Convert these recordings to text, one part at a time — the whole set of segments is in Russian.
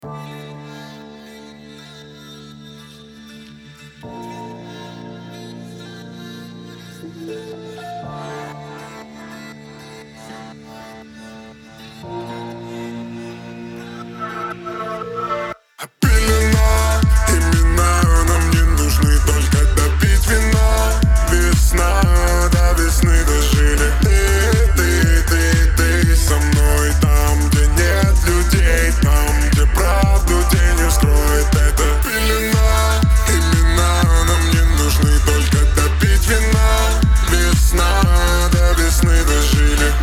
Пелена, имена нам не нужны, только допить вина. Весна, до весны дожили. Ты со мной там, где нет людей, там, где правду день не вскроет. Это пелена, имена нам не нужны, только допить вина. Весна, до весны дожили.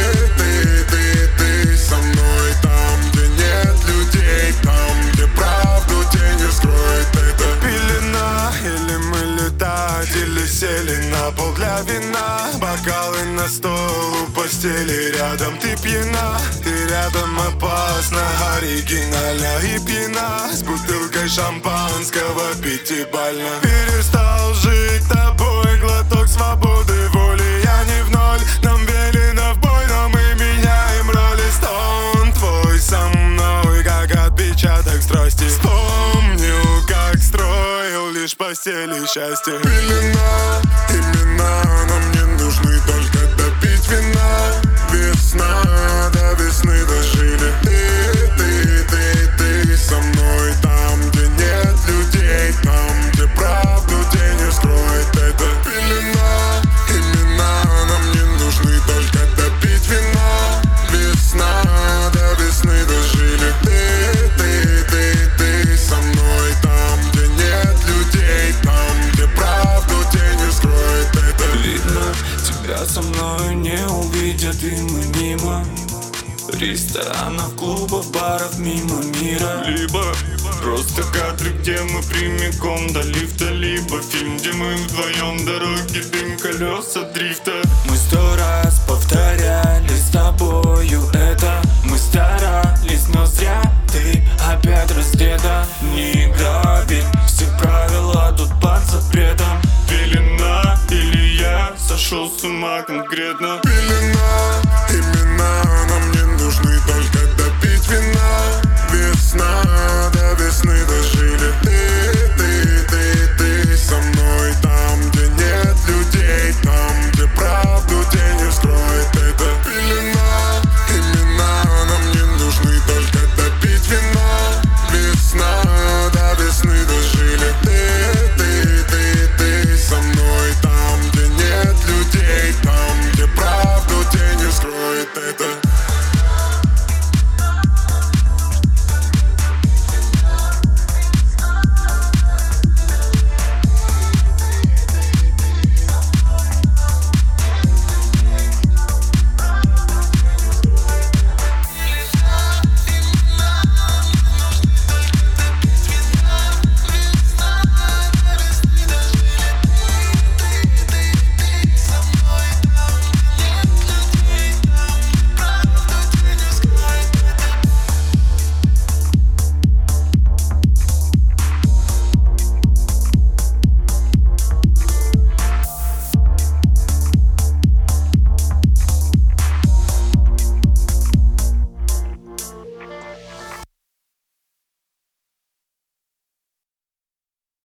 Ты со мной там, где нет людей, там, где правду день не вскроет. Это пелена, или мы летатели сели на пол для вина. Бокалы на стол у постели рядом, ты пьяна. Ты рядом опасно, оригинально и пьяна. С бутылкой шампанского пятибально. Перестал жить тобой, глоток свободы, воли. Я не в ноль, нам велено в бой, но мы меняем роли. Стон твой со мной, как отпечаток страсти. Вспомнил, как строил лишь постели счастье. Пелена, имена нам не нужны, только допить вина. Весна, до весны дожили. Ты со мной там, где нет людей, там, где правду день не вскроет. Это пелена, имена нам не нужны, только допить вина. Весна, до весны дожили. Ты со мной там, где нет людей, там, где правду день не вскроет. Это видно, тебя со мной не увидят, и мы мимо ресторанов, клубов, баров, мимо мира. Либо просто кадры, где мы прямиком до лифта, либо фильм, где мы вдвоем, дороги, дым, колеса дрифта. Мы 100 раз повторяли с тобою это. Мы старались, но зря. Ты опять раздета. Не грабить, все правила тут под запретом. Пелена или я сошел с ума конкретно.